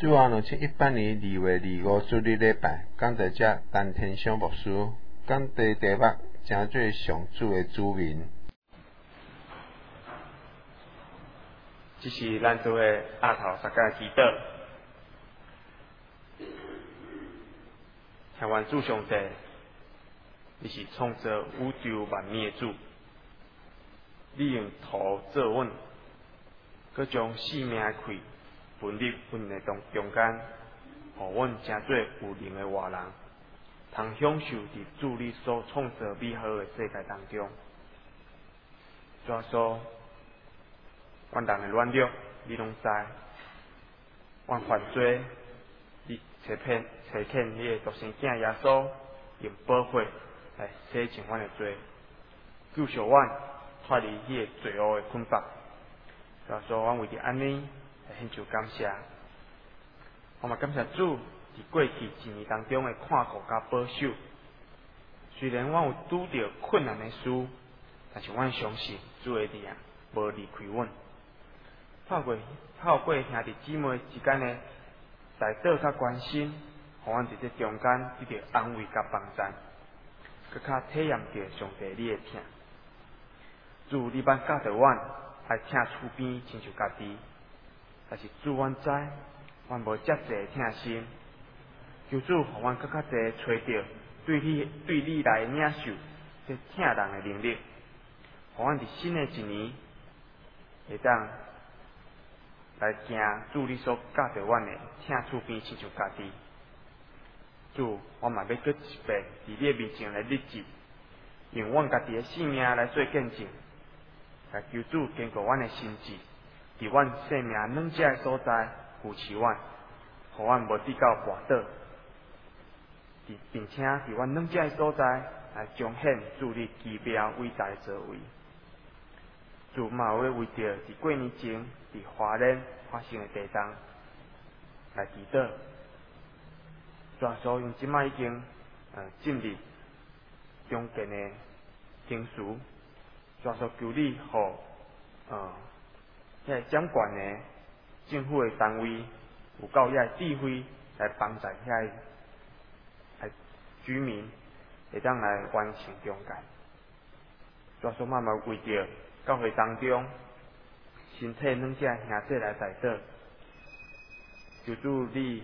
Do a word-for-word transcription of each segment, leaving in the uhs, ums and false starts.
主啊，两千一八年二月二五主日礼拜，讲在这陈天祥牧师讲地题目，真做上主的子民。 这是咱做的阿头三个祈祷，向阮主上帝，你是创造宇宙万物的主，你用土做阮，佮将生命的气分入阮的中中间，互阮真做有灵的活人，通享受伫主你所创造美好的世界当中。主啊，说，阮人的软弱，你拢知；阮犯罪，你找骗找欠你的独生囝耶稣，用宝血来洗净阮的罪，救赎阮脱离迄个罪恶的捆绑。主啊，说，阮为着安尼，来献上感谢。我嘛感谢主，伫过去一年当中的看顾甲保守。虽然阮有拄着困难的事，但是阮相信主的力量无离开阮。透过透过兄弟姊妹之间的代祷甲关心，互阮伫这中间得到安慰甲帮助，更较体验着上帝你的疼。主，你捌教导阮爱疼厝边亲像家己，但是主阮知，阮无遮济疼心。求主，互阮更较济找着对你对你来领受这疼人的能力，互阮伫新的一年会当来行主你所教导阮的疼厝边亲像家己。主，我嘛要搁一遍伫你的面前来立志，用阮家己的性命来做见证，来求主坚固阮的心智，伫阮生命软弱的所在扶持阮，互阮无跌到跋倒，并且伫阮软弱的所在来彰显主你奇妙伟大的作为。主嘛要为着伫过年前伫花莲发生的地震来祈祷，主啊，所用即摆已经呃进入中间的情绪，主啊，所求你互呃迄个掌管的政府的单位有够遐个智慧来帮助遐个来居民会当来完成中介。主啊，所慢慢为着教会当中身体软弱兄弟来代祷，求主你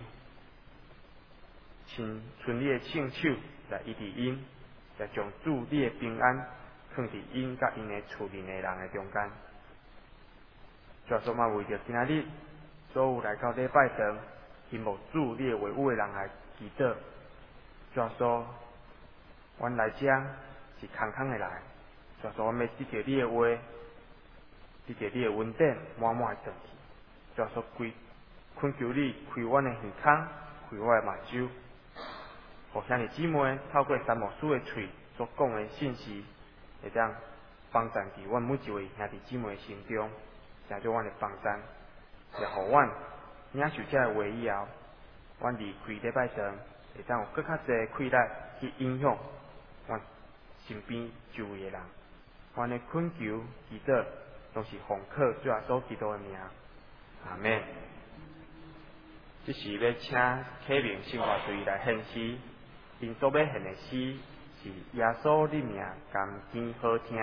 伸出你的圣手来医治因，来将主你的平安放伫因甲因的厝里的人的中间。主啊，所嘛为着今仔日所有来到礼拜堂希望主你的话语的人来祈祷。主啊，说阮来遮是空空的来，主啊，说阮要得到你的话，得到你的恩典，满满的转去。主啊，说开恳求你开阮的耳孔，开阮的目睭，互兄弟姊妹透过三牧师的嘴所讲的信息，会当帮助伫阮每一位兄弟姊妹的心中，成做阮的帮助，也互阮领受这个话以后，阮离开礼拜堂，会当有更较侪气力去影响阮身边周围的人。阮的恳求祈祷都是奉靠主耶稣基督的名，阿们。这是要请启明新华队来献诗，因所要献的诗是耶稣你名甘甜好听。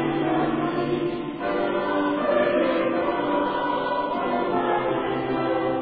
Amen.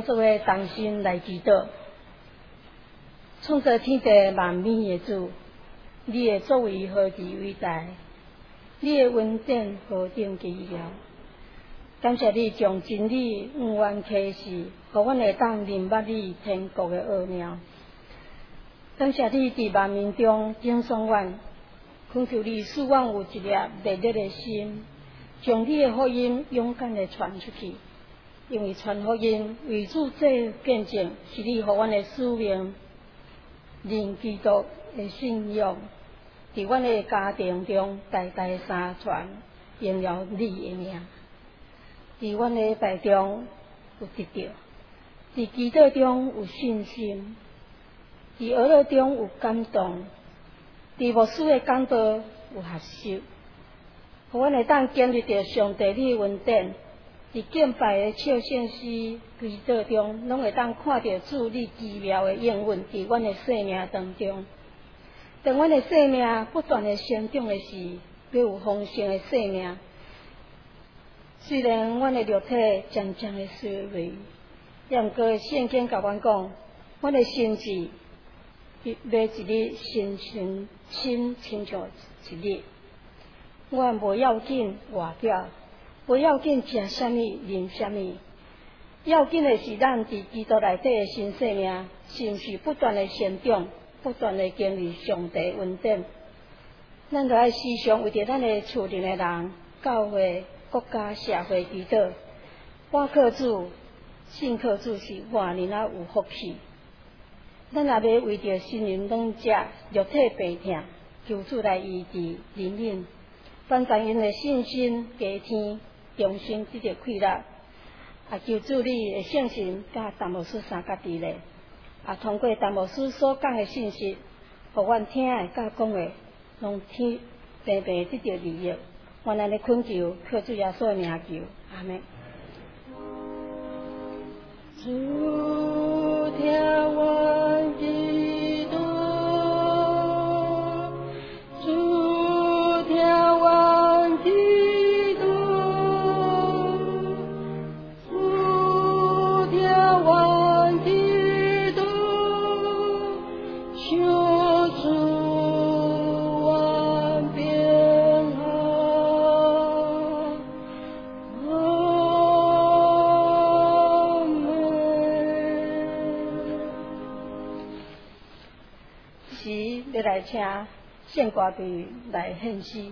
做伙同心来祈祷。创造天地万物的主，你的作为何其伟大，你的恩典何等奇妙。感谢你将真理永远启示，互阮会当明白你天国的奥妙。感谢你伫万民中敬送阮，恳求你使阮有一粒热烈的心，将你的福音勇敢地传出去。因为传福音为主做见证，是你互阮的使命。令基督的信仰伫阮的家庭中代代相传，荣耀你的名。伫阮的拜中有得着，伫祈祷中有信心，伫学乐中有感动，伫牧师的讲道有学习，互阮会当经历着上帝你的恩典。伫敬拜的笑圣诗祈祷中，拢会当看到主你奇妙的应允伫阮的生命当中。当阮的生命不断的成长的时，要有丰盛的生命。虽然阮的肉体渐渐的衰微，也毋过圣经甲阮讲，阮的心智要一日新新新亲像一日。阮无要紧外表。不要紧，食啥物，啉啥物，要紧的是咱伫基督内底的新生命，是毋是不断的成长，不断的经历上帝恩典。咱着爱时常为着咱的厝里的人、教会、国家、社会祈祷。我靠主，信靠主是活人啊有福气。咱也要为着心灵软弱、肉体病痛，求主来医治、怜悯，帮助因的信心加添。重新得到快乐，也求主你的圣神甲达摩斯三甲地咧，也通过达摩斯所讲的信息，互阮听的甲讲的，拢天平平得到利益。阮安尼恳求，靠主耶稣的名求，阿门。主听我祈祷，主听我祈祷。要来请献歌队来献诗。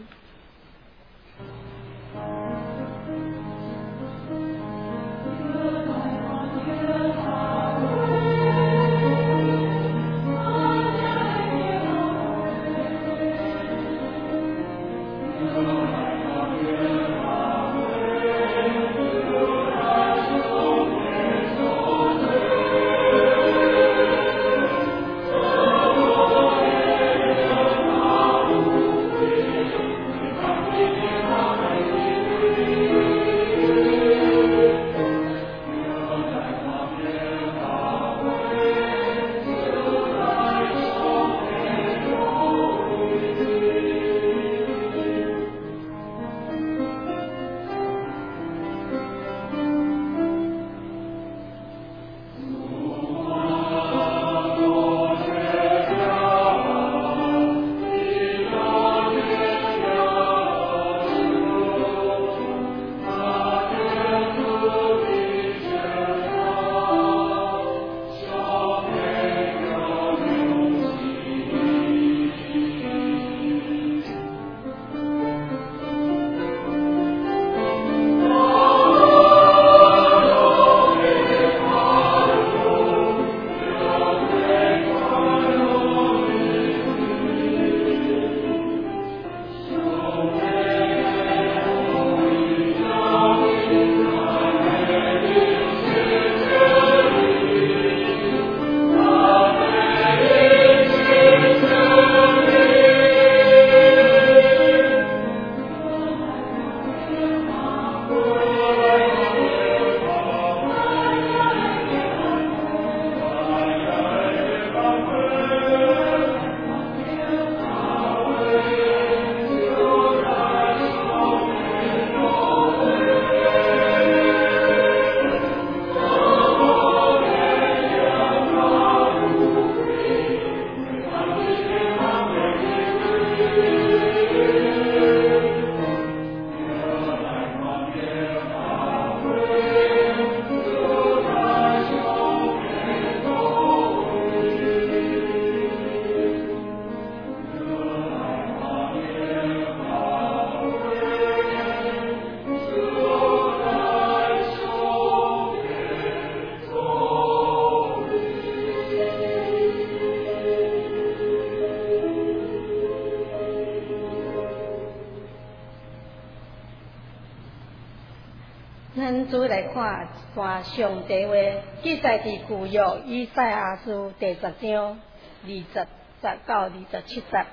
咱主来看一段上帝话，记载伫旧约以赛亚书第十章二十十到二十七节。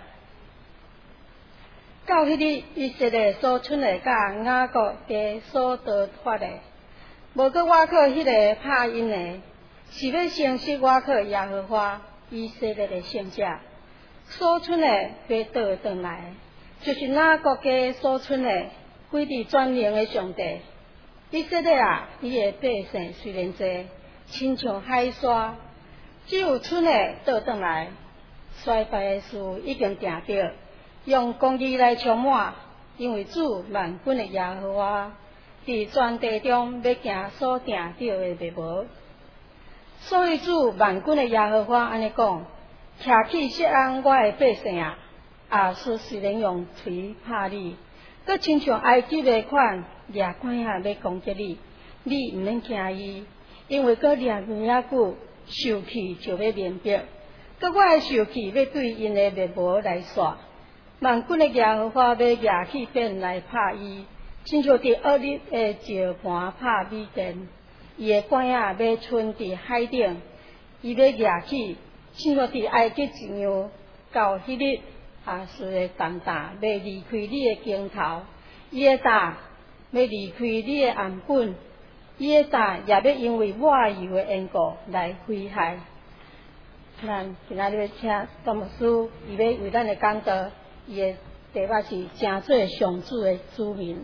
到迄日，以色列所剩的甲雅各家所得发的，无搁我靠迄个拍音的，是要承袭我靠耶和华以色列的圣者所剩的要倒转来，就是雅各家所剩的归伫全能的上帝。以色列啊，你的百姓虽然多，亲像海沙，只有剩的倒转来，衰败的事已经定着。用公义来充满，因为主万军的耶和华伫全地中要行所定着的密谋。所以主万军的耶和华安尼讲：徛起锡安我的百姓啊，亚述虽然用锤拍你，佮亲像埃及的款掠管啊要攻击你，你毋免惊伊，因为佮掠掠久，受气就要面壁，佮我的受气要对因的密谋来煞。万军的耶和华要举起鞭来拍伊，亲像伫恶日的石盘拍米店，伊的管啊要存伫海顶，伊要举起，亲像伫埃及一样。到迄日，亚述的重担要离开你的肩头，伊的担要离开你的鞍袞，伊的担也要因为我油的缘故来毁害。咱今仔日要请张牧师，伊要为咱的讲道。伊的题目是真做上主的子民。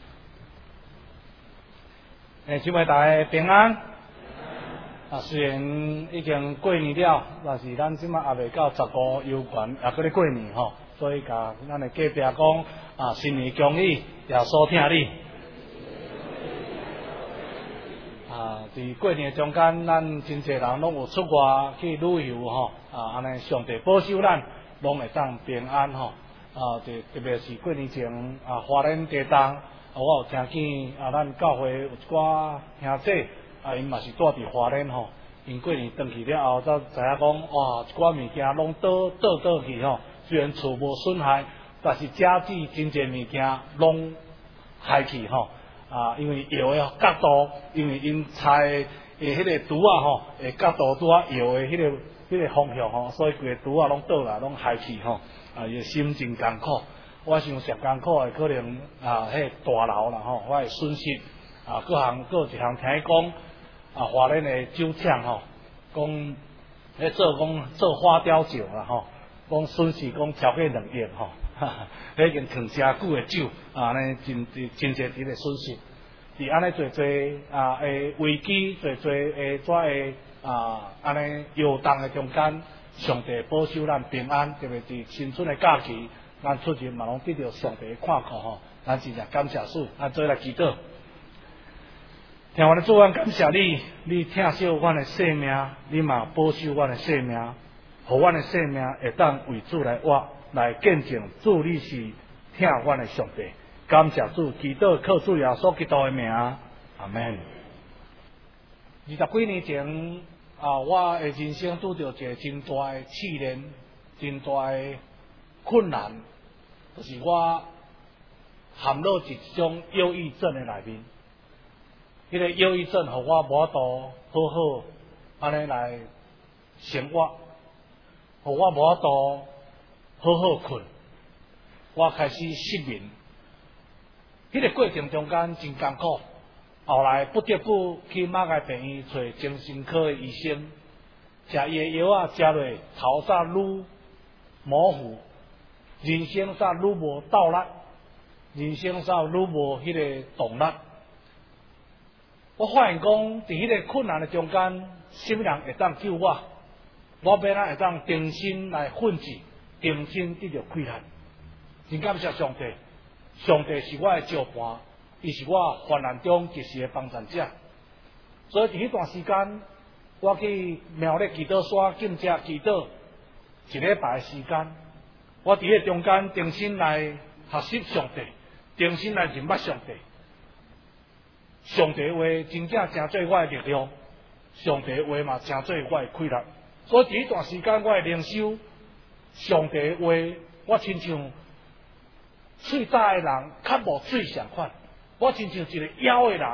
诶，姊妹大家平安。啊，虽然已经过年了，但是咱即马也未到十五游园，也搁咧过年吼，所以甲咱的隔壁讲啊，新年恭喜，也所听你。啊，伫过年中间，咱真侪人拢有出外去旅游吼，啊，安尼上帝保守咱，拢会当平安吼。啊，特特别是过年前啊，花莲地动，啊，我有听见啊，咱教会有一寡兄弟啊，因嘛是住伫花莲吼，因过年回去了后，才知影讲，哇，一寡物件拢倒倒倒去吼，虽然厝无损害，但是家具真侪物件拢害去吼，啊，因为摇的角度，因为因菜的迄个拄啊吼，诶角度拄啊摇的迄个迄个方向吼，所以规个拄啊拢倒来，拢害去吼。啊，伊心真艰苦，我想上艰苦的可能啊，迄大楼啦吼，我会损失啊，各项各一项听讲啊，华人的酒厂吼，讲迄做讲做花雕酒啦吼，讲损失讲超过两亿吼，迄已经藏诚久的酒啊，安尼真真侪伫咧损失，伫安尼侪侪啊诶危机，侪侪诶遮诶啊安尼摇动的中间。上帝保守咱平安，特别是新春的假期，咱出入嘛拢得到上帝的看顾吼，咱真正感谢主，咱做来祈祷。听我的主，阮感谢你，你疼惜阮的性命，你嘛保守阮的性命，互阮的性命会当为主来活，来见证主你是疼阮的上帝。感谢主，祈祷靠主耶稣基督的名，阿门。二十几年前。啊！我的人生拄到一个真大的试炼，真大的困难，就是我陷入一种忧郁症的内面。迄、那个忧郁症，互我无法度好好安尼来生活，互我无法度好好困。我开始失眠，迄、那个过程中间真艰苦。后来不得不去马街病院找精神科的医生，食伊的药啊，食落头煞愈模糊，人生煞愈无斗力，人生煞愈无迄个动力。我发现讲，伫迄个困难的中间，什么人会当救我？我要咱会当重新来奋志，重新得到开展。真感谢上帝，上帝是我的照伴。伊是我患难中及时的帮助者，所以伫迄段时间，我去庙里祈祷山敬者祈祷一礼拜的时间，我伫迄中间重新来学习上帝，重新来认捌上帝。上帝话真正成做我的力量，上帝话嘛成做我的快乐。所以伫迄段时间，我的灵修上帝话，我亲像喙早的人较无水相款。我亲像一个枵的人，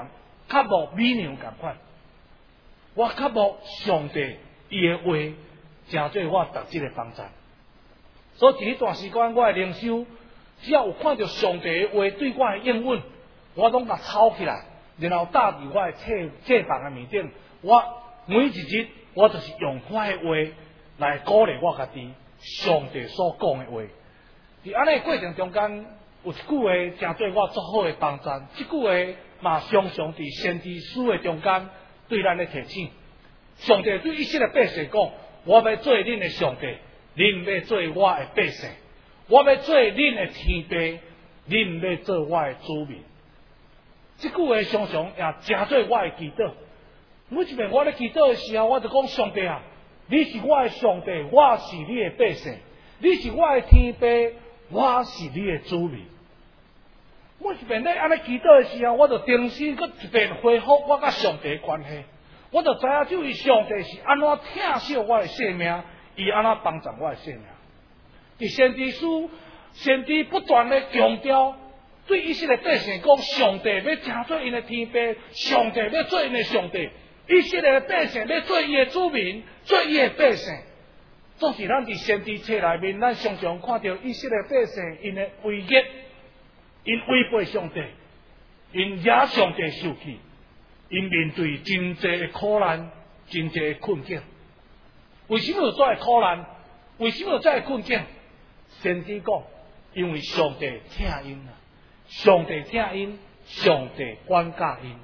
较无美娘共款，我较无上帝伊的话，真做我逐日的帮助。所以伫迄段时间，我的灵修，只要有看到上帝的话对我的应允，我拢甲抄起来，然后搭伫我的册册房的面顶。我每一日，我就是用我的话来鼓励我家己。上帝所讲的话，伫安尼过程中间，有一句话真对我足好的帮助。这句话嘛，常常伫先知书的中间对咱的提醒。上帝对以色列百姓讲：我要做恁的上帝，恁要做我的百姓；我要做恁的天父，恁要做我的子民。这句话常常也真做我的祈祷。每一遍我咧祈祷的时候，我就讲：上帝啊，你是我的上帝，我是你的百姓；你是我的天父，我是你的子民。每一遍咧安尼祈祷的时候，我就重新搁一遍恢复我甲上帝的关系。我就知影这位上帝是安怎疼惜我的性命，伊安怎帮助我的性命。伫先知书，先知不断的强调，对以色列百姓讲：上帝要成做因的天父，上帝要做因的上帝。以色列的百姓要做伊的子民，做伊的百姓。总是咱伫先知册内面，咱常常看到以色列百姓因的违逆，因违背上帝，因惹上帝受气，因面对真济的苦难，真济的困境。为什么有这个苦难？为什么有这个困境？先知讲，因为上帝疼因啊，上帝疼因，上帝管教因。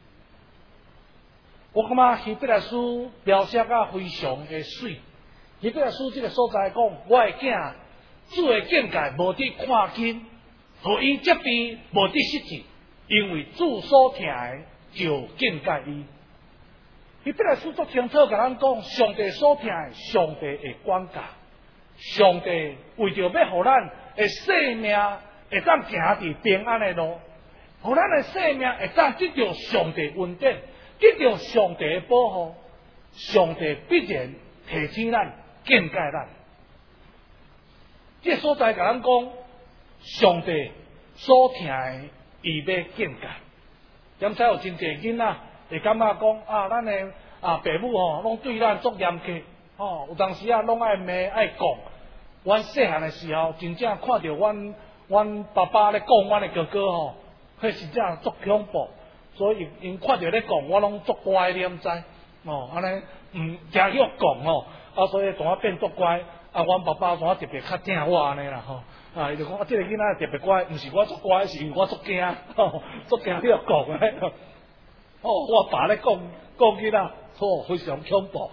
我感觉希伯来书描写得非常的水。希伯来书这个所在讲，我的囝，主的境界无伫看见，互伊责备无伫失志，因为主所疼的就境界伊。希伯来书足清楚甲咱讲，上帝所疼的，上帝会管教。上帝为着要互咱的生命会当行伫平安的路，互咱的生命会当得到上帝恩典。得到上帝的保护，上帝必然提醒咱、警戒咱。这所在甲咱讲，上帝所疼的，伊要警戒。因此有真侪囡仔会感觉讲啊，咱的啊父母吼，拢对咱足严格，吼、哦、有当时啊，拢爱骂爱讲。阮细汉的时候，真正看到阮阮爸爸咧讲阮的哥哥吼，迄真正足恐怖。所以因看到咧讲，我拢足乖的，毋知哦，安尼毋诚许讲吼，啊，所以从我变足乖。啊，阮爸爸从我特别较疼我安尼啦吼，啊，伊就讲啊，这个囡仔特别乖，毋是我足乖，是因为我足惊，吼，足惊你要讲咧。哦，我爸咧讲讲囡仔，哦，非常恐怖。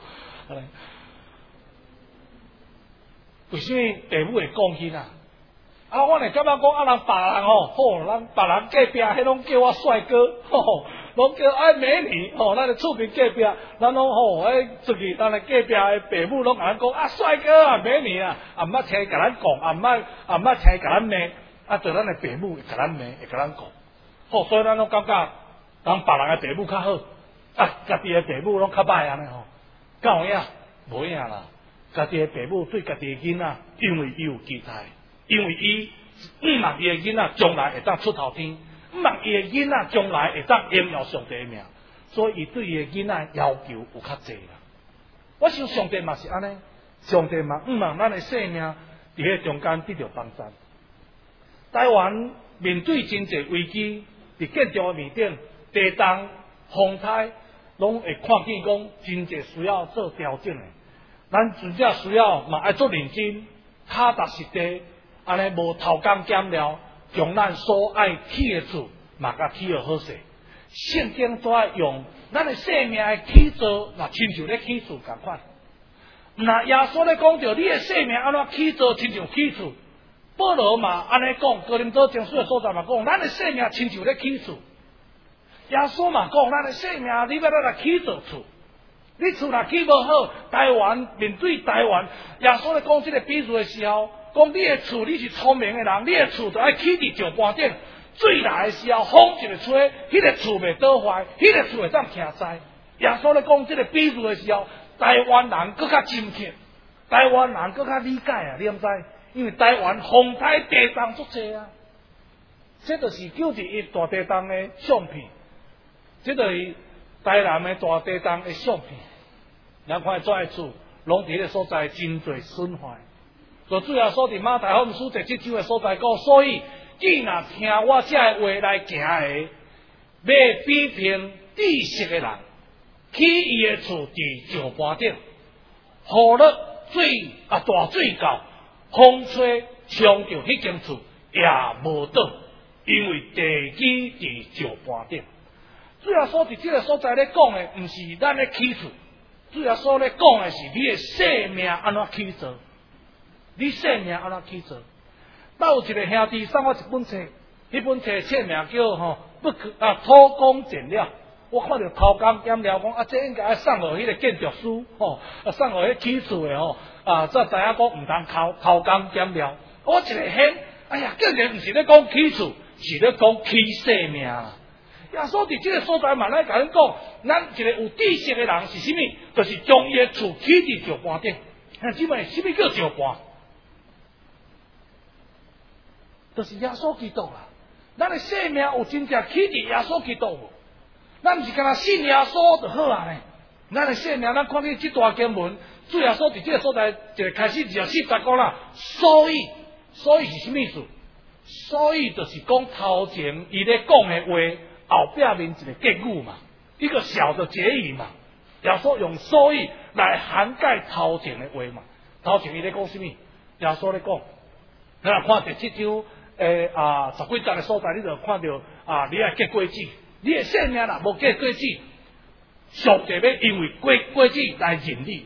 为什么父母会讲囡仔？啊，我会感觉讲啊，人别人吼，吼，咱别人隔壁迄拢叫我帅哥，吼，拢叫爱美女，吼，咱咧厝边隔壁，咱拢吼，哎，出去，咱咧隔壁的父母拢甲咱讲啊，帅哥啊，美女啊，啊，毋捌听甲咱讲，啊，毋捌，啊，毋捌听甲咱骂，啊，对咱的父母会甲咱骂，会甲咱讲，吼，所以咱拢感觉，人别人的父母较好，啊，家己的父母拢较歹安尼吼，敢有影？无影啦，家己的父母对家己的囡仔，因为伊有期待。因为伊毋望伊的囡仔将来会当出头天，毋望伊的囡仔将来会当荣耀上帝的名，所以伊对伊的囡仔要求有较济啦。我想上帝嘛是安尼，上帝嘛毋望咱的生命伫迄中间得到帮助。台湾面对真济危机，伫建筑的面顶，地动、风台，拢会看见讲真济需要做调整的。咱真正需要嘛爱做认真，脚踏实地。安尼无偷工减料，将咱所爱起的厝嘛甲起得好势。圣经都爱用咱的生命的起造，嘛亲像咧起厝共款。那耶稣咧讲着你的生命安怎起造，亲像起厝。保罗嘛安尼讲，哥林多前书的所在嘛讲，咱的生命亲像咧起厝。耶稣嘛讲，咱的生命你要咱来起造厝。你厝若起无好，台湾面对台湾，耶稣咧讲这个比喻的时候。讲你的厝，你是聪明的人，你的厝就爱起伫石盘顶，水来的时候，风一个吹，迄个厝袂倒坏，迄个厝会当徛在。耶稣咧讲这个比喻的时候，台湾人更较深刻，台湾人更较理解啊，你毋知？因为台湾风台地动足济啊，这就是九二一大地动的相片。 这就是台南的大地动的相片。咱看遮个厝，拢伫个所在真侪损坏。就主要所伫马太福音书第七章的所在讲，所以既若听我这个话来行的，要比拼知识的人，去伊的厝伫石盘顶，雨落水啊大水到，风吹冲着迄间厝也无倒，因为地基伫石盘顶。主要所伫这个所在咧讲的，毋是咱咧起厝。主要所咧讲的是你的性命安怎去做，你性命安怎去做。倒有一个兄弟送我一本册，迄本册册名叫吼不可啊土工简料。我看到头工检料讲啊，这应该要送互迄个建筑师吼，啊送互迄起厝的吼啊，才知影讲毋通头头工检料。我一个hen，哎呀，竟然毋是咧讲起厝，是咧讲起性命啦。耶稣伫这个所在嘛，来甲咱讲，咱一个有知识的人是啥物？就是将伊的厝起伫石盘顶。兄姊妹，啥物叫石盘？就是耶稣基督啦。咱的性命有真正起伫耶稣基督无？咱毋是干那信耶稣就好啊呢？咱的性命，咱看见这段经文，主耶稣伫这个所在一个开始就四十讲啦。所以，所以是啥物意思？所以就是讲头前伊咧讲的话。后壁面一个结语嘛，一个小的结语嘛，耶稣用所以来涵盖头前的话嘛。头前伊咧讲什么？耶稣咧讲，咱来看第七章诶啊十几节的所在，你就看到啊，你爱结果子，你的性命啦无结果子，上帝要因为果果子来认你。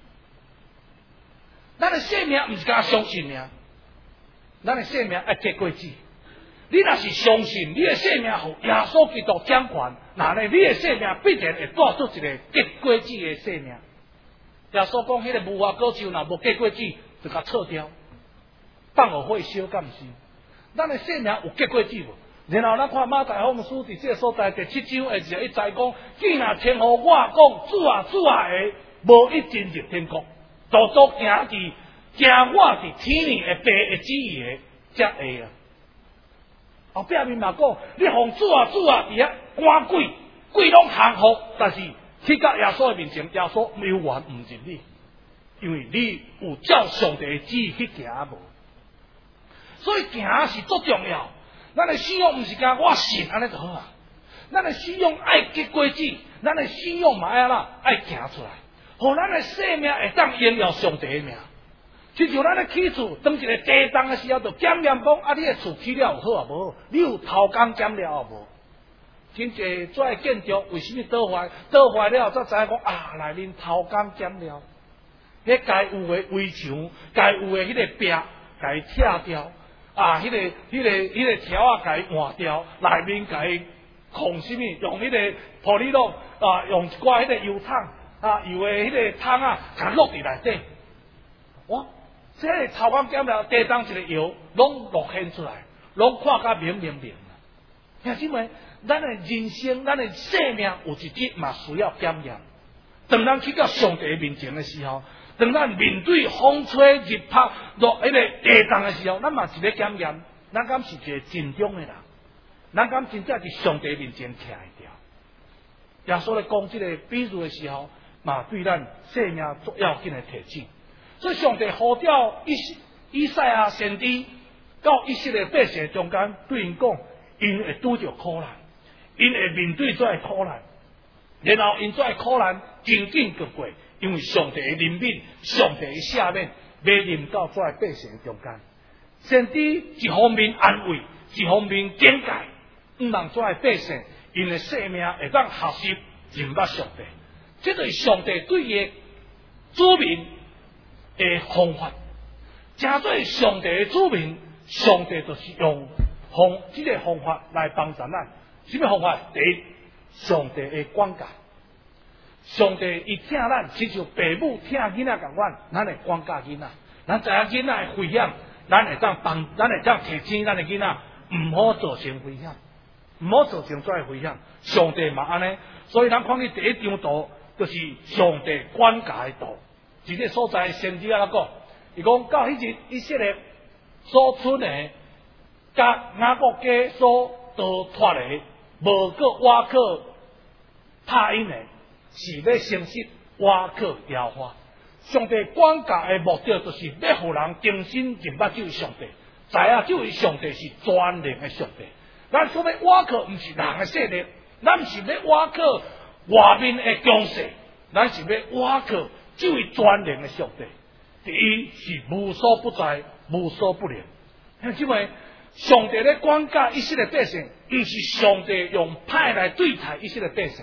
咱的性命毋是甲相信尔，咱的性命爱结果子。你若是相信你的性命互耶稣基督掌权，那呢，你的性命必然会带出一个结果子的性命。耶稣讲，迄个无花果树若无结果子，就甲撤掉，放互火烧，敢毋是？咱的性命有结果子无？然后咱看马太福音书伫这个所在第七章二十一节讲，既若听互我讲，主啊主啊的，无一进入天国，独独行伫行我伫天里的白的旨意的，才会啊。后壁面嘛讲，你奉主啊主啊，伫遐赶鬼，鬼拢降服，但是去到耶稣的面前，耶稣永远毋认你，因为你有照上帝的旨意去行无。所以行是足重要。咱的信仰毋是讲我信安尼就好啊，咱的信仰爱结果子，咱的信仰嘛爱啦爱行出来，互咱的生命会当荣耀上帝的名。亲像咱咧起厝，当一个地动的时候，就检验讲啊，你的厝起了有好啊无？你有头工检了啊无？真济做建筑为什么倒坏？倒坏了才知影讲啊，内面头工检了，迄该有的围墙，该有的迄个壁，该拆掉啊，迄、那个、迄、那个、迄、那个条啊，该换掉，内面该控什么？用迄个玻璃落啊，用一寡迄个油桶啊，油的迄个桶啊，甲落伫内底，哇！这个头壳检了，地当一个油，拢露现出来，拢看甲明明明啦。兄姊妹，咱的人生，咱的生命有一日嘛需要检验。当咱去到上帝面前的时候，当咱面对风吹日晒落迄个地动的时候，咱嘛是咧检验，咱敢是一个真忠的人，咱敢真正伫上帝面前徛会掉。耶稣咧讲这个比喻的时候，嘛对咱生命足要紧的提醒。所以上帝呼召以以赛亚先知到以色列百姓中间，对因讲，因会拄着苦难，因会面对这个苦难，然后因这个苦难紧紧过过，因为上帝的怜悯，上帝的赦免，要临到这个百姓中间。先知一方面安慰，一方面警戒，唔让这个百姓因的生命会当学习认捌上帝。这就是上帝对伊的子民的方法，正做上帝的子民，上帝就是用方这个方法来帮助咱。什么方法？第一，上帝的管教。上帝伊听咱，亲像父母听囡仔共款，咱会管教囡仔。咱知影囡仔的危险，咱会当帮，咱会当提醒咱的囡仔，唔好造成危险，唔好造成这个危险。上帝嘛安尼，所以咱看见第一张图，就是上帝管教的图。一个所在先知啊讲，伊讲到迄日以色列所存的，甲雅各家所逃脱的，无个瓦克拍因的是要承袭瓦克耶和华。上帝管教的目的，就是要互人重新认捌这位上帝，知影这位上帝是全能的上帝。咱所要瓦克，毋是人的势力，咱毋是要瓦克外面的强势，咱是要瓦克这位全能的上帝。第一是无所不在、无所不能。因为上帝咧管教一些的百姓，毋是上帝用派来对待一些的百姓。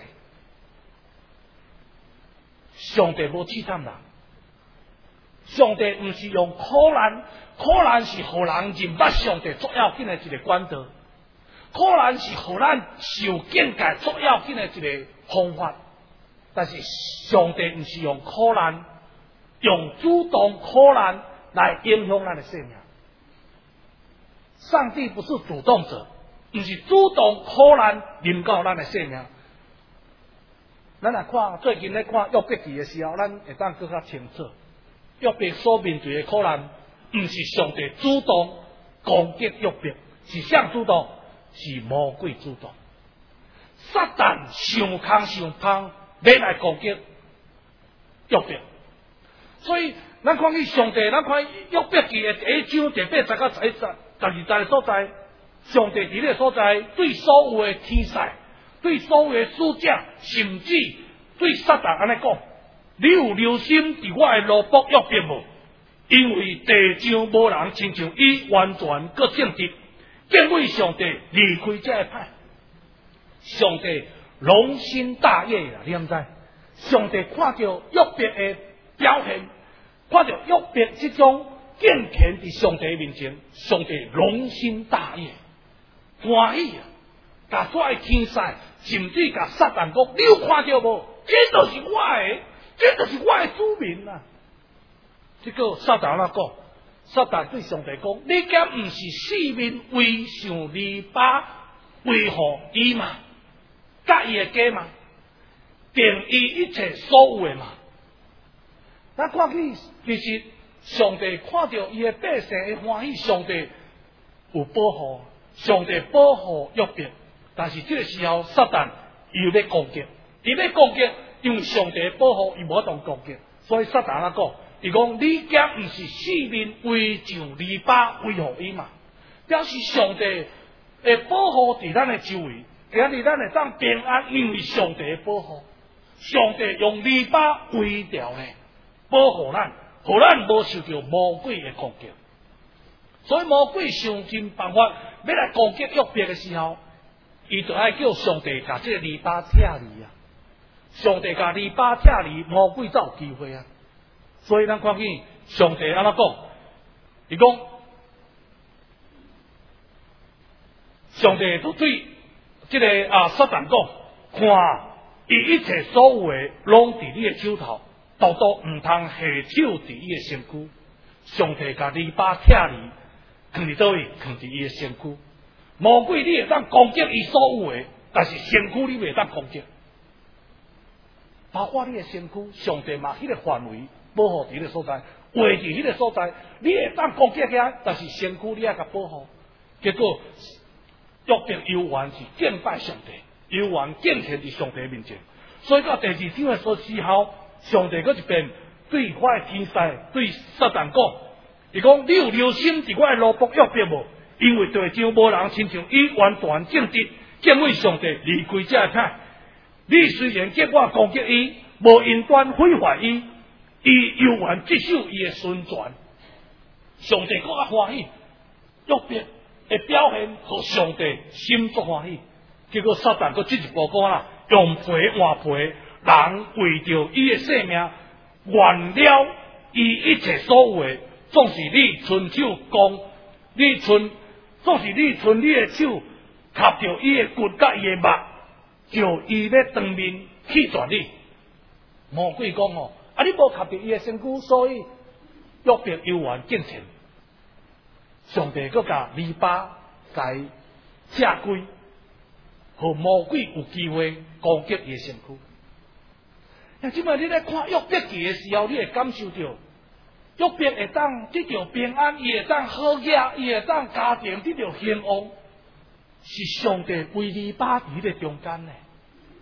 上帝无试探人，上帝毋是用苦难，苦难是互人认捌上帝最要紧的一个管道，苦难是互咱受境界最要紧的一个方法。但是上帝毋是用苦难，用主动苦难来影响咱的生命。上帝不是主动者，毋是主动苦难临到咱的生命。咱来看最近咧看约伯记的时候，咱会当更较清楚。约伯所面对的苦难，毋是上帝主动攻击约伯，是谁主动？是魔鬼主动。撒旦想空想胖，要来攻击约伯。所以咱看去上帝，咱看约伯记的第一章第八十到十一十十二节的所在，上帝伫个所在对所有的天使，对所有的使者，甚至对撒旦安尼讲：你有留心伫我的罗卜约伯无？因为地上无人亲像伊完全搁正直，敬畏上帝，离开这个歹。上帝龙心大悦啦，你毋知？上帝看到约伯的表现，看到约伯这种敬虔伫上帝面前，上帝龙心大悦，欢喜啊！甲所有天使，甚至甲撒旦讲：你有看到无？这就是我的，这就是我的子民啊！这个撒旦怎讲？撒旦对上帝讲：你敢毋是四面围上篱笆维护伊嘛？甲伊的家嘛？定伊一切所有的嘛？咱看去，其实上帝看到伊的百姓的欢喜，上帝有保护，上帝保护约伯。但是这个时候，撒旦又要攻击，伊要攻击，因为上帝的保护，伊无当攻击，所以撒旦怎讲？伊讲你敢毋是四面围上篱笆维护伊嘛？表示上帝的保护伫咱的周围，今日咱会当平安，因为上帝的保护，上帝用篱笆围掉咧。保护咱，互咱无受到魔鬼的攻击。所以魔鬼想尽办法要来攻击约伯的时候，伊就爱叫上帝甲这个篱笆拆离啊！上帝甲篱笆拆离，魔鬼才有机会啊！所以咱看见上帝安怎讲？伊讲，上帝就对这个啊撒旦讲：看，伊一切所有的拢伫你的手头。独独毋通下手伫伊的身躯，上帝甲篱笆拆离，放伫倒位，放伫伊的身躯。魔鬼你会当攻击伊所有的，但是身躯你袂当攻击。包括你的身躯，上帝嘛迄个范围保护伫迄个所在，围伫迄个所在，你会当攻击遐，但是身躯你也甲保护。结果约伯犹原是敬拜上帝，犹原敬虔伫上帝面前。所以到第二章的时候。上帝搁一遍对我的天使对撒旦讲，伊讲你有留心伫我的罗卜约伯无？因为地上无人亲像伊完全正直，敬畏上帝，离开这歹。你虽然结我攻击伊，无因端毁坏伊，伊犹原接受伊的宣传。上帝搁较欢喜，约伯的表现，互上帝心足欢喜。结果撒旦搁进一步讲啦，用皮换皮。人为着伊的性命，完了伊一切所有的，总是你伸手讲，你伸，总是你伸你的手，夹着伊的骨甲伊的肉，就伊要当面去绝你。魔鬼讲哦，啊你无夹着伊的身躯，所以约伯犹原敬虔。上帝搁甲篱笆甲伊拆开，互魔鬼有机会攻击伊的身躯。那即摆你咧看约伯记的时候，你会感受到约伯会当得到平安，伊会当好业，伊会当家庭得到兴旺，是上帝为篱笆伫咧中间呢。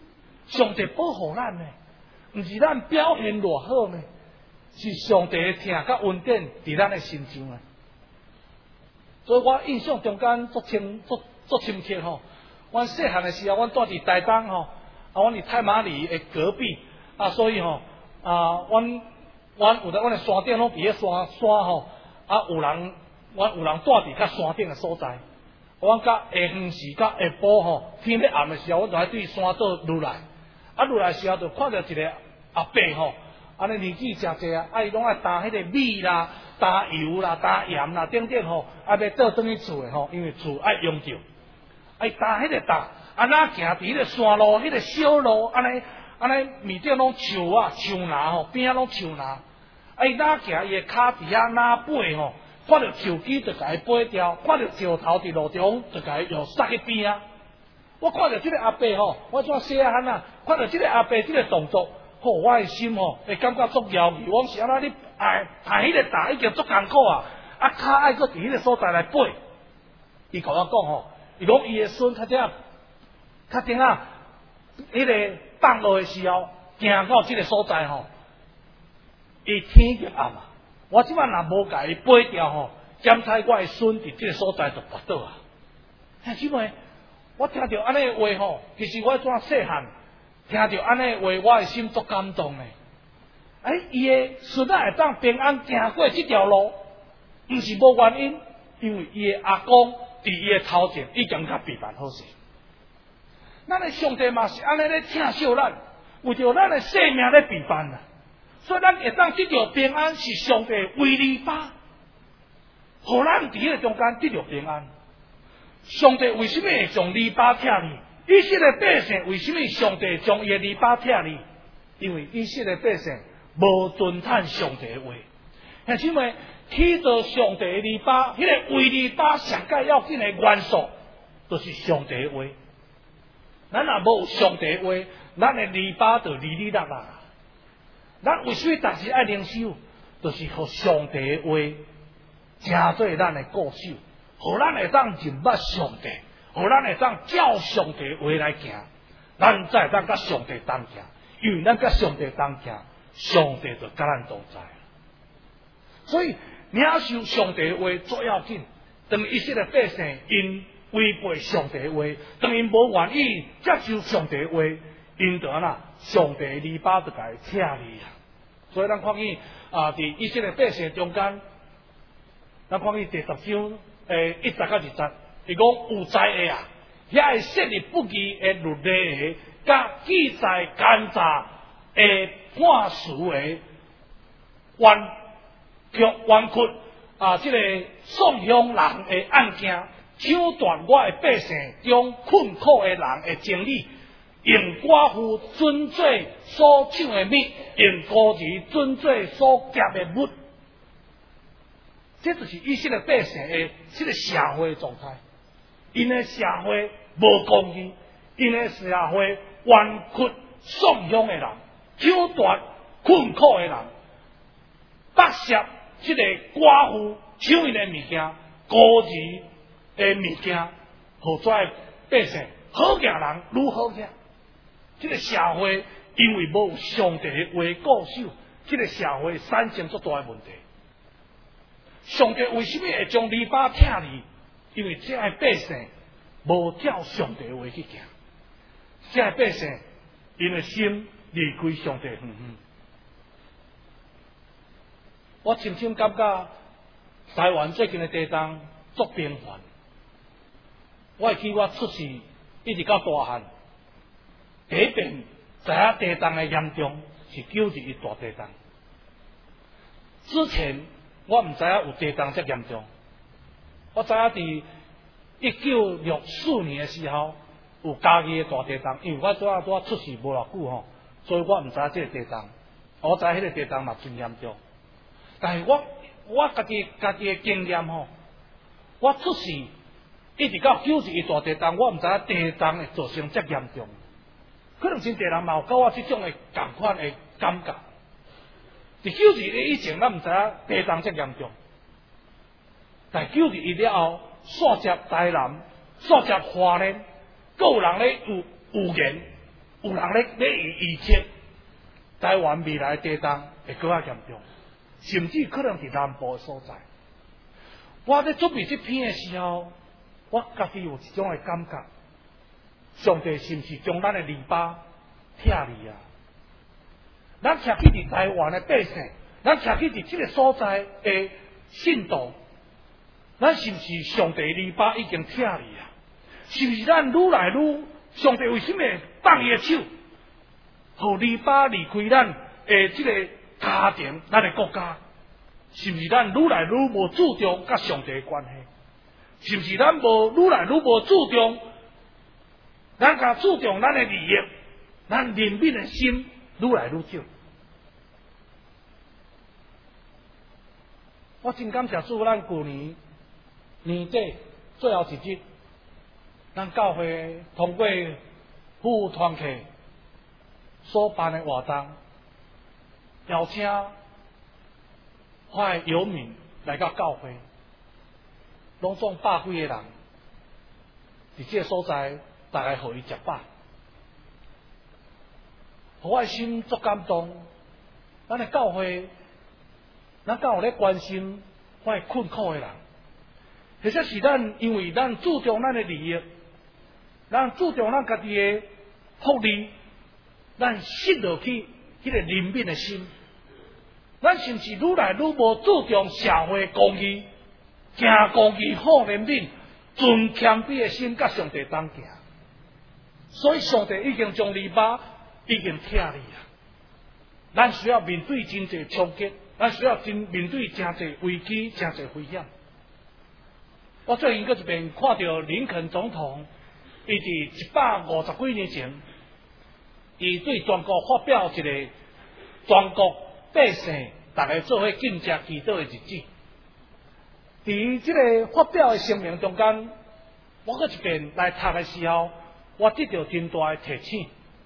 上帝保护咱呢，毋是咱表现偌好呢，是上帝的疼甲恩典伫咱的心上啊。所以我印象中间足深足足深刻吼。阮细汉的时候，阮住伫台东吼，啊，阮伫太麻里的隔壁啊，所以吼啊，阮阮有的阮的山顶拢伫咧山山吼，啊，有人阮有人住伫较山顶的所在。阮甲下昏时甲下晡吼，天要暗的时候，阮就喺对山岛落来，啊，落来的时候就看到一个阿伯吼，安尼年纪诚济啊，啊，伊拢爱担迄个米啦、担油啦、担盐啦，等等吼，啊，要倒转去厝的吼，因为厝爱用着。哎，担迄个担，啊哪行伫迄个山路、迄、那个小路，安尼安尼面顶拢树啊、树篮吼，边仔拢树篮。哎，哪行伊个骹伫遐哪背吼，看到树枝就甲伊背掉，看到石头伫路中就甲伊用塞去边啊。我看到即个阿伯吼，我怎细汉啊，看到即个阿伯即个动作，吼，我的心吼会感觉足摇去。我是安那你哎，抬迄个担已经足艰苦啊，啊骹爱搁伫迄个所在来背。伊甲我讲吼。伊讲伊的孙较顶较顶啊，迄个放落的时候，行到即个所在吼，伊天就暗啊。我即摆若无甲伊背掉吼，检猜我的孙伫即个所在就跋倒啊。兄姊妹，我听到安尼的话吼，其实我怎细汉听到安尼的话，我的心足感动的。哎，伊的孙仔会当平安行过即条路，毋是无原因，因为伊的阿公。伫伊的头前已经甲备办好势，咱的上帝嘛是安尼咧疼惜咱，为着咱的性命咧备办啦，所以咱会当得到平安是上帝为利巴，互咱伫迄个中间得到平安。上帝为什么会将利巴拆你？以色列百姓为什么上帝将伊的利巴拆你？因为以色列百姓无遵探上帝的话，兄姊妹。去到上帝的篱笆，迄、那个为篱笆上界要紧的元素，就是上帝的话。咱若无上帝的话，咱的篱笆就离离落落。咱为什么逐日爱灵修？就是互上帝的话，成做咱的固守，互咱会当认捌上帝，互咱会当照上帝的话来行，咱才会当甲上帝同行。因为咱甲上帝同行，上帝就甲咱同在。所以。领受上帝的话最要紧，当以色列百姓因违背上帝的话，当因无愿意接受上帝的话，因就安那上帝的篱笆就甲伊拆离啊。所以咱看见啊，伫以色列百姓中间，咱看见第十章诶一十到二十，伊讲有才的啊，遐会设立不义的律例的，甲记载奸诈的判词的冤。却冤屈啊！这个送乡人的案件，抢断我的百姓中困苦的人的情理，用寡妇准罪所抢的物，用孤儿准罪所夹的物，这就是以色列百姓的这个社会的状态。因的社会无公义，因的社会冤屈送乡的人，抢断困苦的人，剥削。这个寡妇抢因的物件，孤儿的物件，互跩百姓好行人愈好行。这个社会因为无上帝的话固守，这个社会产生足大的问题。上帝为什么会将篱笆拆离？因为这些百姓无照上帝的话去行，这些百姓因的心离开上帝远远。我深深感觉台湾最近的地震足频繁。我会记我出世一直到大汉，第一遍知影地震的严重是九二一大地震。之前我唔知影有地震这严重，我知影伫一九六四年的时候有嘉义的大地震，因为我拄啊拄啊出世无偌久吼，所以我唔知影这个地震。我知影迄个地震嘛真严重。但是我我家己家己的经验吼，我出世一直到九二一大地震，我唔知影地震会造成这严重。可能真侪人嘛有甲我这种的同款的感觉。伫九二一以前，咱唔知影地震这严重，但九二一了后，煞接台南，煞接花莲，各有人咧有预言， 有人咧咧预测台湾未来地震会更加严重，甚至可能是南部的所在。我咧准备这篇的时候，我家己有一种的感觉，上帝是毋是将咱的篱笆拆离啊？咱徛起伫台湾的百姓，咱徛起伫这个所在的信徒，咱是毋是上帝的篱笆已经拆离啊？是毋是咱愈来愈上帝为什么放伊的手，互篱笆离开咱的这个家庭、咱的国家？是毋是咱愈来愈无注重甲上帝的关系？是毋是咱无愈来愈无注重，咱甲注重咱的利益，咱怜悯的心愈来愈少？我真感谢主，咱旧年年底最后一日，咱教会通过副团契所办的活动，邀请快游民来到教会，拢总百几个人，伫这个所在，大家互伊食饱，互我的心足感动。咱的教会，咱敢有咧关心我的困苦的人，或者是咱因为咱注重咱的利益，咱注重咱家己的福利，咱失落去迄个怜悯的心。咱是毋是愈来愈无注重社会公义、行公义、好怜悯、存谦卑的心，甲上帝同行？所以上帝已经将篱笆已经拆离啊！咱需要面对真侪冲击，咱需要真面对真侪危机、真侪危险。我最近搁一遍看到林肯总统，伊伫一百五十几年前，伊对全国发表一个全国百姓大家做伙敬食祈祷的日子。伫这个发表的声明中间，我搁一遍来读的时候，我得到真大的提醒。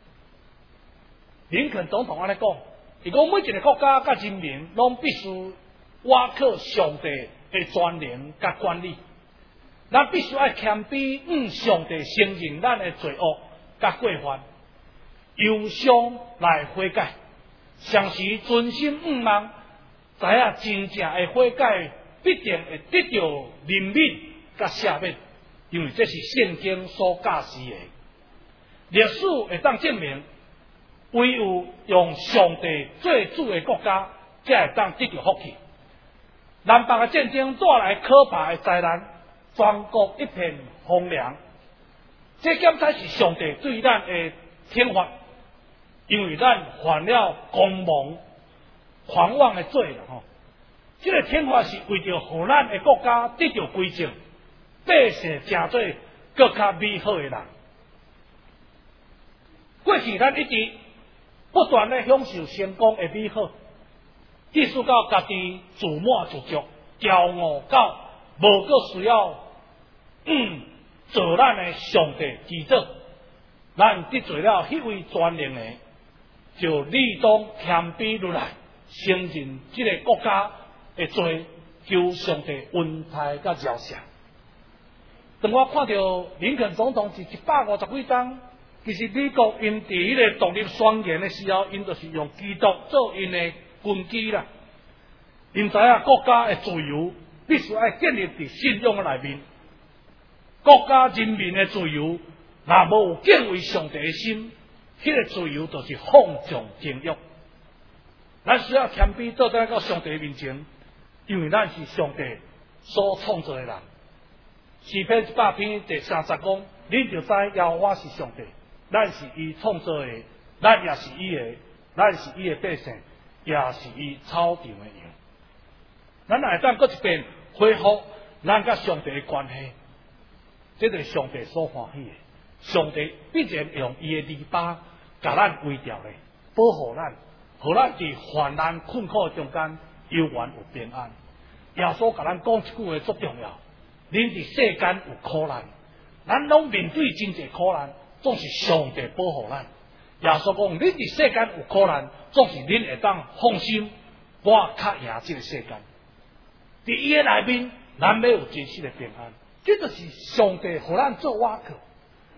林肯总统安尼讲，伊讲每一个国家甲人民拢必须倚靠上帝的专权甲管理，咱必须爱谦卑向上帝承认咱的罪恶甲过犯，忧伤来悔改。常时存心仰望，知影真正的悔改必定会得到怜悯甲赦免，因为这是圣经所教示的。历史会当证明，唯有用上帝做主的国家，才会当得到福气。南北的战争带来可怕的灾难，全国一片荒凉。这检才是上帝对咱的天罚。因为咱犯了狂妄、狂妄的罪了吼，这个天罚是为着互咱的国家得到归正，百姓成做更加美好的人。过去咱一直不断的享受成功的美好，意识到家己自满自足、骄傲到无个需要嗯做咱的上帝基督，咱得罪了迄位全能的。就立当谦卑落来，承认这个国家的罪，求上帝恩待甲饶赦。当我看到林肯总统是一百五十几张，其实美国因伫迄个独立宣言的时候，因就是用基督做因的根基啦。因知影国家的自由必须要建立伫信仰的内面，国家人民的自由若无有敬畏上帝的心。迄个自由就是放纵情欲，咱需要谦卑倒转到上帝面前，因为咱是上帝所创造的人。诗篇一百篇第三十讲，恁就知耶和华是上帝，咱是伊创造的，咱也是伊的，咱是伊的百姓，也是伊草场的羊。咱来当搁一遍恢复咱甲上帝的关系，这就是上帝所欢喜的。上帝必然用伊的篱笆，甲咱围住咧，保护咱，互咱伫患难困苦中间永远有平安。耶稣甲咱讲一句话足重要：恁伫世间有苦难，咱拢面对真侪苦难，总是上帝保护咱。耶稣讲：恁伫世间有苦难，总是恁会当放心，我较赢这个世间。伫伊的内面，咱要有真实的平安。这就是上帝互咱做倚靠。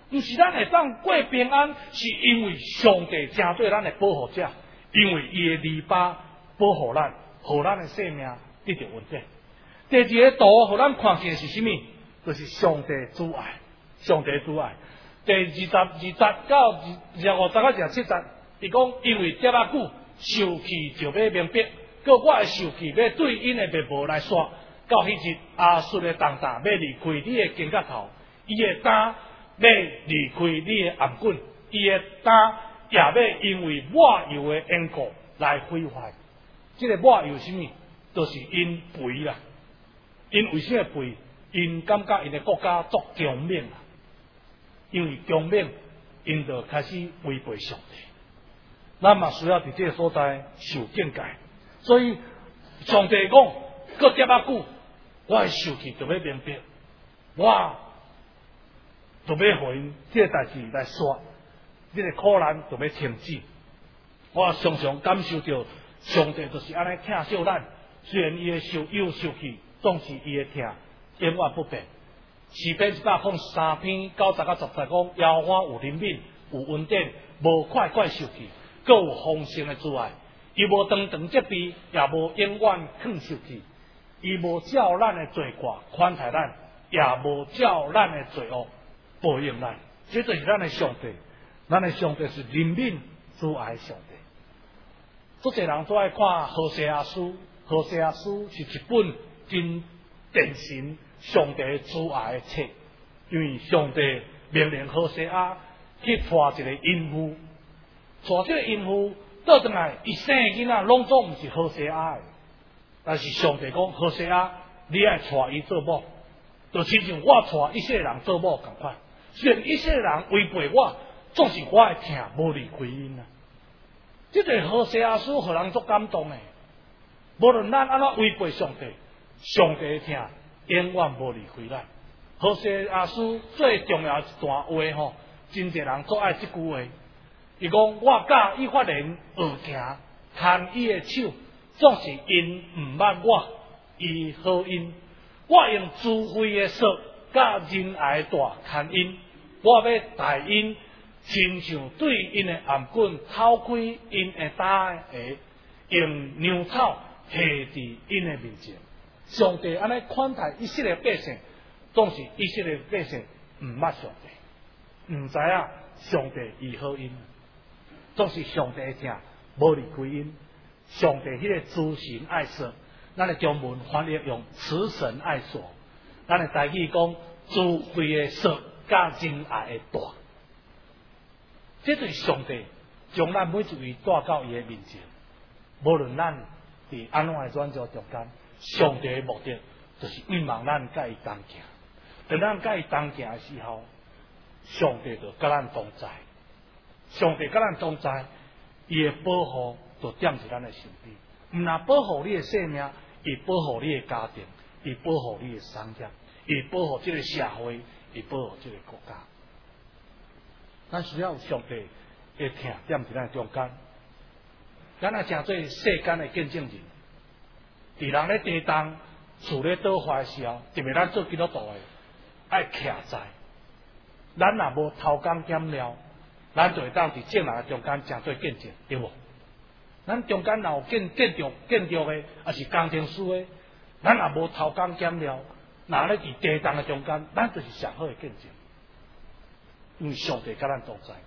毋是咱会当过平安，是因为上帝真对咱的保护者，因为伊的篱笆保护咱，互咱的性命得到稳定。第二个图，互咱看见是什么？就是上帝主爱，上帝主爱。第二十、二十到二十五十到二十七十，伊讲因为跌啊久，受气就要明白，个我的受气要对因的面目来说，到迄日亚述的重担要离开你的肩胛头，伊的担要离开你的颔棍，伊的担也要因为抹油的缘故来毁坏。这个抹油是什么？就是因肥啦，因为什么肥？因感觉因的国家作强勉啦。因为强勉，因就开始违背上帝，咱嘛需要伫这个所在受警戒。所以上帝讲，搁跌啊久，我的受气就要明白，我就要互因这个代志来刷，这个苦难就要停止。我常常感受到上帝就是安尼疼惜咱，虽然伊的受忧受气，总是伊的疼永远不变。诗篇一百零三篇九十到十节讲，耶和华有怜悯，有恩典，无快快受气，各有丰盛的慈爱。伊无长长责备，也无永远肯受气。伊无照咱的罪过宽待咱，也无照咱的罪恶报应咱。这就是咱的上帝，咱的上帝是怜悯慈爱的上帝。足侪人都爱看何西阿书，何西阿书是一本真典型上帝慈爱的册，因为上帝命令何西阿去带一个淫妇，带这个淫妇倒转来，伊生的囡仔拢总毋是何西阿的，但是上帝讲何西阿，你爱带伊做某，就亲像我带一些人做某共款。虽然一些人违背我，总是我的疼无离开因啊。这个何西阿书，互人足感动的。无论咱安怎违背上帝，上帝的疼永远无离开咱。何西阿书最重要一段话吼，真侪人最爱这句话。伊讲我教伊法人学行，牵伊的手，总是因毋捌我，伊好因。我用智慧的手，甲仁爱的大牵因，我要带因，亲像对因的颔棍偷开因的大下，用牛草下伫因的面前。上帝安尼款待以色列百姓，总是以色列百姓毋捌上帝，毋知影上帝伊好因，总是上帝的疼无离开因。上帝迄个慈神爱说，咱的中文翻译用慈神爱说，咱的台语讲智慧的说加仁爱的大。这就是上帝将咱每一位带到伊的面前，无论咱伫安怎的软弱中间。上帝的目的就是希望咱甲伊同行，当咱甲伊同行的时候，上帝就甲咱同在。上帝甲咱同在，伊的保护就踮伫咱的身边。毋但保护你的性命，伊保护你的家庭，伊保护你的产业，伊保护这个社会，伊保护这个国家。咱需要有上帝的疼踮伫咱中间。咱也诚做世间的见证人。伫人咧地动、厝咧倒坏的时候，特别咱做基督徒的，爱徛在。咱若无偷工减料，咱就会当伫正人的中间诚做见证，对无？咱中间若有建建筑、建筑的，也是工程师的，咱若无偷工减料，若咧伫地动的中间，咱就是上好的见证，因为上帝甲咱同在。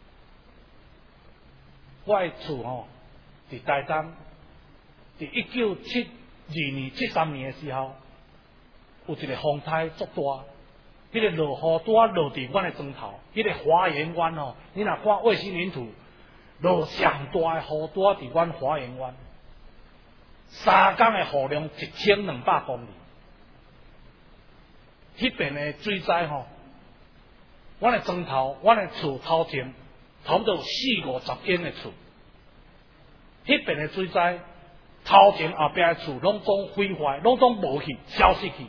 我的厝吼，伫台东，伫一九七二年、七三年的时候，有一个风台足大，迄、那个落雨拄啊落伫阮的床头，迄、那个花园湾哦，你若看卫星云图，落上大的雨拄啊伫阮花园湾，三天的雨量一千两百公里，迄边的水灾吼，阮的床头、阮的厝头前，差不多四五十间的厝，迄边的水灾。头前后壁的厝拢总毁坏，拢总无去，消失去。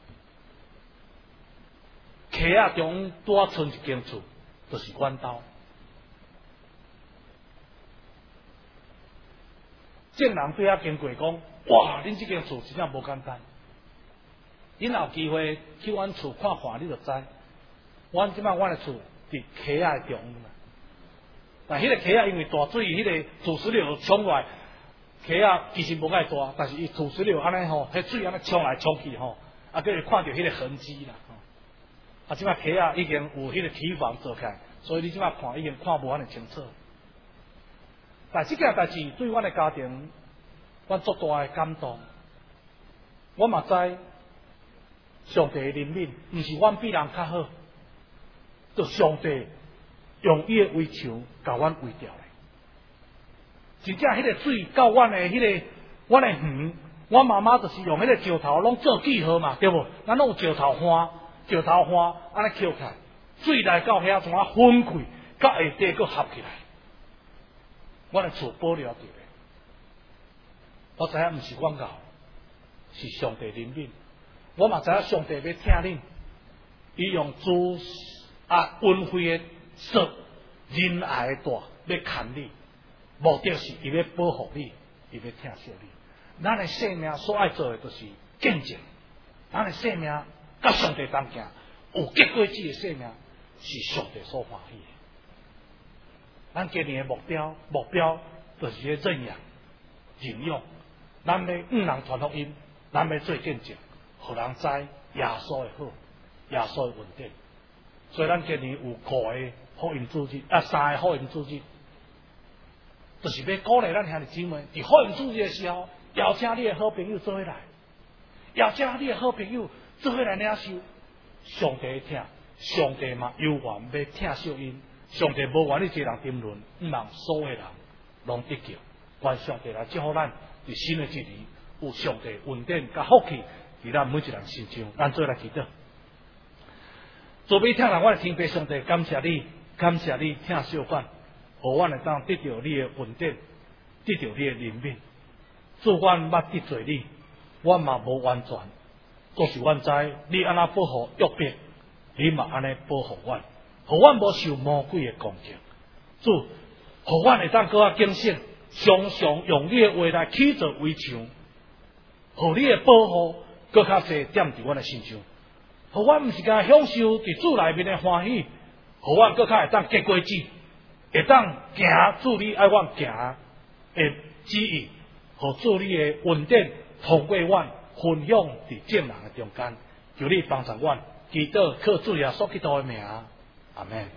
溪仔中拄啊剩一间厝，就是阮兜。正人对遐经过讲，哇！恁这间厝真正无简单。恁有机会去阮厝看看，你就知。阮即摆阮的厝伫溪仔中啦。但迄个溪仔因为大水，迄、那个土石流冲过来，溪仔其实无介大，但是伊土石流安尼吼，迄水安尼冲来冲去吼，啊，佮会看到迄个痕迹啦。啊，即摆溪仔已经有迄个堤防做起来，所以你即摆看已经看无安尼清楚。但即件代志对阮的家庭，阮足大的感动。我嘛知上帝的怜悯，毋是阮比人较好，就上帝用伊的围墙甲阮围掉咧。真正迄个水到阮的迄、那个阮的园，阮妈妈就是用迄个石头拢做记号嘛，对无？咱拢有石头花，石头花安尼捡起来，水来到遐从啊分开，甲下底佫合起来。阮的厝保留着咧。我知影毋是阮教，是上帝怜悯。我嘛知影上帝要听恁，伊用慈啊恩惠的说仁爱的大要牵你，目的是伊要保护你，伊要疼惜你。咱的生命所爱做的就是见证，咱的生命甲上帝同行，有结果子的生命是上帝所欢喜的。咱今年的目标，目标就是咧认养、忍用。咱要五人传福音，咱要做见证，互人知耶稣的好，耶稣的稳定。所以咱今年有五个福音主日，啊三个福音主日，就是要鼓励咱兄弟姊妹，伫福音主日的时候，邀请你的好朋友做伙来，邀请你的好朋友做伙来领受上帝的听，上帝嘛有缘要听受因。上帝无愿意一个人沉沦，毋让所有人拢得救。愿上帝来祝福咱伫新的一年有上帝稳定甲福气伫咱每一人心中。咱做来祈祷。做每听人，我的天父上帝，感谢你，感谢你听小款，互阮会当得到你的稳定，得到你的怜悯。主阮捌得罪你，阮嘛无完全，就是阮知你安那保护约伯，你嘛安尼保护阮。互阮无受魔鬼的攻击，主，互阮会当搁较警醒，常常用你的话来起造围墙，互你的保护搁较侪点伫阮的身上，互阮毋是甲享受伫主内面的欢喜，互阮搁较会当结果子，会当行主你爱阮行的旨意，互主你的稳定通过阮分享伫众人的中间，求你帮助阮，祈祷靠主耶稣基督的名。阿门。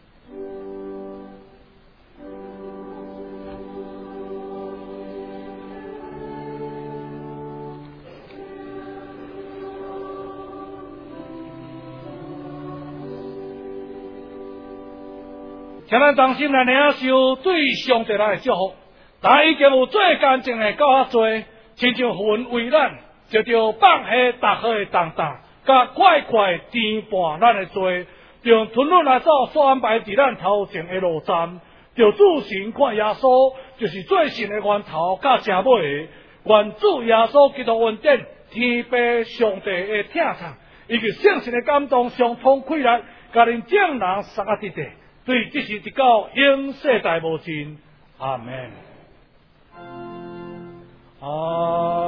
请咱同心来领受对上帝来的祝福。但已经有最干净的够较多，亲像云为咱，就着放下逐好的重担，甲快快填满咱的罪。用吞论来走所安排伫咱头前的路站，就主神看耶稣，就是最神的源头甲正尾的。愿主耶稣基督恩典、天父上帝的听从，以及圣神的感动，相通开来，甲恁众人三个伫地，对，这是直到永世代无尽。阿门。啊。